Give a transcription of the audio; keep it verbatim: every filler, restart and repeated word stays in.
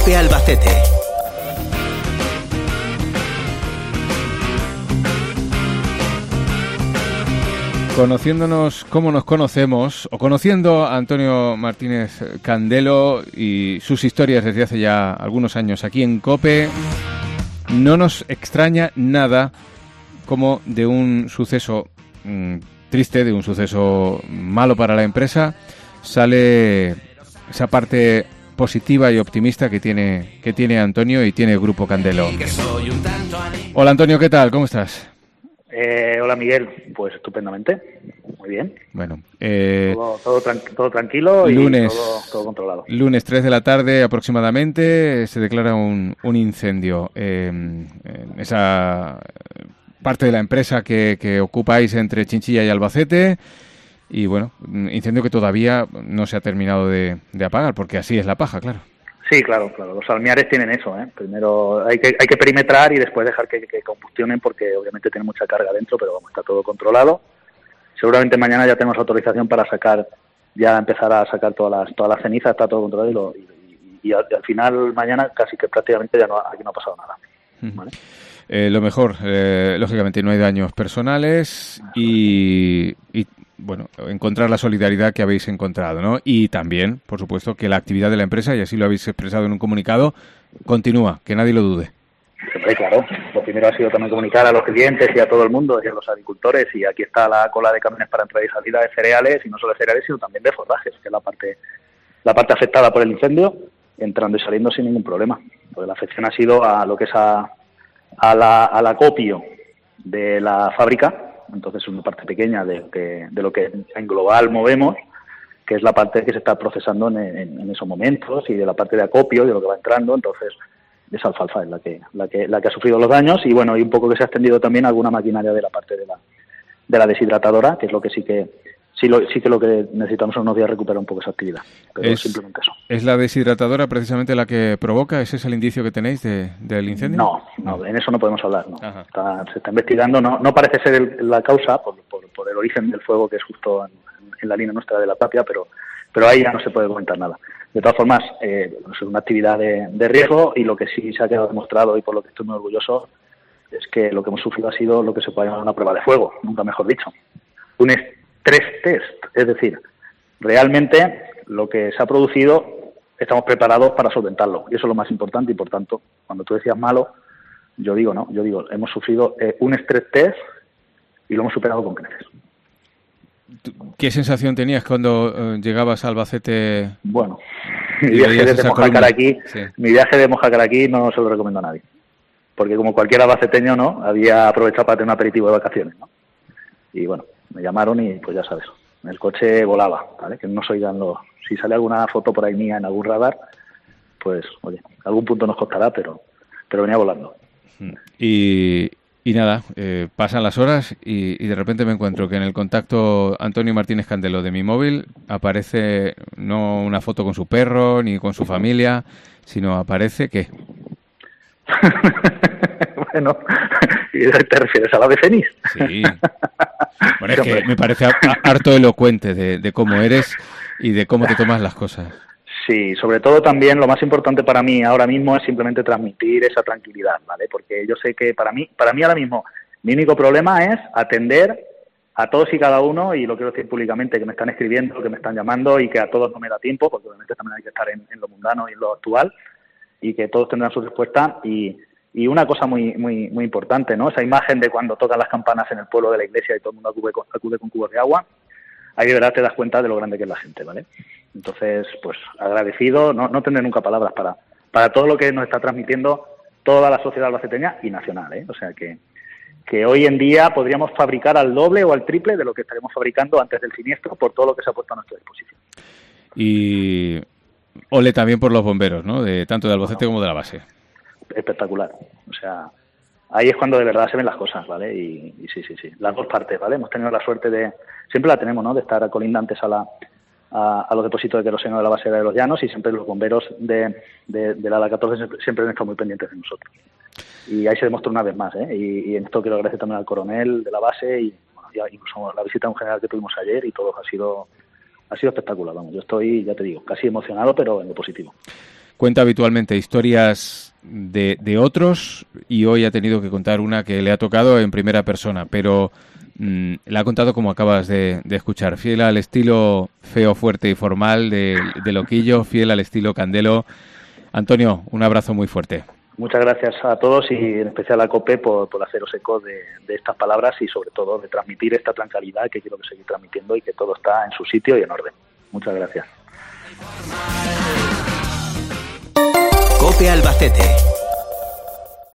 COPE Albacete. Conociéndonos como nos conocemos, o conociendo a Antonio Martínez Candelo y sus historias desde hace ya algunos años aquí en COPE, no nos extraña nada como de un suceso mmm, triste, de un suceso malo para la empresa, sale esa parte positiva y optimista que tiene, que tiene Antonio y tiene el Grupo Candelo. Hola Antonio, ¿qué tal? ¿Cómo estás? Eh, hola Miguel, pues estupendamente, muy bien. Bueno, eh, todo, todo, tran- todo tranquilo lunes, y todo, todo controlado. Lunes tres de la tarde aproximadamente se declara un, un incendio eh, en esa parte de la empresa que, que ocupáis entre Chinchilla y Albacete y bueno, incendio que todavía no se ha terminado de, de apagar porque así es la paja, claro. Sí, claro, claro. Los almiares tienen eso, ¿eh? Primero hay que hay que perimetrar y después dejar que, que combustionen porque obviamente tiene mucha carga dentro, pero vamos, está todo controlado. Seguramente mañana ya tenemos autorización para sacar, ya empezar a sacar todas las todas las cenizas, está todo controlado y, lo, y, y, y, al, y al final mañana casi que prácticamente ya no aquí no ha pasado nada. ¿Vale? Eh, lo mejor, eh, lógicamente no hay daños personales y, y bueno, encontrar la solidaridad que habéis encontrado, ¿no? Y también, por supuesto, que la actividad de la empresa, y así lo habéis expresado en un comunicado, continúa, que nadie lo dude. Siempre, claro. Lo primero ha sido también comunicar a los clientes y a todo el mundo y a los agricultores, y aquí está la cola de camiones para entrada y salida de cereales, y no solo de cereales, sino también de forrajes, que es la parte la parte afectada por el incendio, entrando y saliendo sin ningún problema. Porque la afección ha sido a lo que es a, a la, al acopio de la fábrica. Entonces es una parte pequeña de, de, de lo que en global movemos, que es la parte que se está procesando en, en, en esos momentos, y de la parte de acopio, de lo que va entrando. Entonces esa alfalfa es la que, la que la que ha sufrido los daños, y bueno, y un poco que se ha extendido también alguna maquinaria de la parte de la de la deshidratadora, que es lo que sí que sí lo sí que lo que necesitamos son unos días recuperar un poco esa actividad, pero es, simplemente eso. ¿Es la deshidratadora precisamente la que provoca? ¿Ese es el indicio que tenéis de, del incendio? No, no, en eso no podemos hablar, no. Está, se está investigando, no no parece ser el, la causa por, por, por el origen del fuego, que es justo en, en la línea nuestra de la tapia, pero pero ahí ya no se puede comentar nada. De todas formas, eh, es una actividad de, de riesgo, y lo que sí se ha quedado demostrado, y por lo que estoy muy orgulloso, es que lo que hemos sufrido ha sido lo que se puede llamar una prueba de fuego, nunca mejor dicho. Un estrés test, es decir, realmente lo que se ha producido estamos preparados para solventarlo, y eso es lo más importante. Y por tanto, cuando tú decías malo, yo digo no, yo digo, hemos sufrido eh, un estrés test y lo hemos superado con creces. ¿Qué sensación tenías cuando eh, llegabas a Albacete? Bueno, mi viaje de Mojácar aquí, sí. mi viaje de Mojácar aquí no se lo recomiendo a nadie, porque como cualquier albaceteño, ¿no?, había aprovechado para tener un aperitivo de vacaciones, ¿no? Y bueno, me llamaron y pues ya sabes, el coche volaba, ¿vale? Que no se oigan los... Si sale alguna foto por ahí mía en algún radar, pues oye, algún punto nos costará, pero pero venía volando. Y... Y nada, eh, pasan las horas y, y de repente me encuentro que en el contacto Antonio Martínez Candelo de mi móvil aparece no una foto con su perro ni con su familia, sino aparece ¿qué? Bueno, ¿y te refieres a la de Fenix? Sí. Bueno, es que me parece harto elocuente de, de cómo eres y de cómo te tomas las cosas. Sí, sobre todo también lo más importante para mí ahora mismo es simplemente transmitir esa tranquilidad, ¿vale? Porque yo sé que para mí, para mí ahora mismo, mi único problema es atender a todos y cada uno, y lo quiero decir públicamente, que me están escribiendo, que me están llamando, y que a todos no me da tiempo, porque obviamente también hay que estar en, en lo mundano y en lo actual, y que todos tendrán su respuesta. Y, y una cosa muy muy muy importante, ¿no? Esa imagen de cuando tocan las campanas en el pueblo de la iglesia y todo el mundo acude con, acude con cubos de agua, ahí de verdad te das cuenta de lo grande que es la gente, ¿vale? Entonces, pues agradecido, no, no tendré nunca palabras para, para todo lo que nos está transmitiendo toda la sociedad albaceteña y nacional, ¿eh? O sea que, que hoy en día podríamos fabricar al doble o al triple de lo que estaríamos fabricando antes del siniestro, por todo lo que se ha puesto a nuestra disposición. Y ole también por los bomberos, ¿no? De tanto de Albacete bueno, como de la base. Espectacular. O sea, ahí es cuando de verdad se ven las cosas, ¿vale? Y, y sí, sí, sí. Las dos partes, ¿vale? Hemos tenido la suerte de... Siempre la tenemos, ¿no? De estar colindantes a la... A, a los depósitos de queroseno de la base de los Llanos, y siempre los bomberos de, de, de la A catorce siempre, siempre han estado muy pendientes de nosotros. Y ahí se demostró una vez más, ¿eh? Y, y en esto quiero agradecer también al coronel de la base y, bueno, ya incluso la visita en general que tuvimos ayer, y todo ha sido ha sido espectacular, vamos. Yo estoy, ya te digo, casi emocionado, pero en lo positivo. cuenta habitualmente historias de, de otros y hoy ha tenido que contar una que le ha tocado en primera persona, pero mmm, la ha contado como acabas de, de escuchar, fiel al estilo feo, fuerte y formal de, de Loquillo, fiel al estilo Candelo. Antonio, un abrazo muy fuerte. Muchas gracias a todos y en especial a COPE por, por haceros eco de, de estas palabras y sobre todo de transmitir esta tranquilidad que quiero que seguir transmitiendo y que todo está en su sitio y en orden. Muchas gracias. COPE Albacete.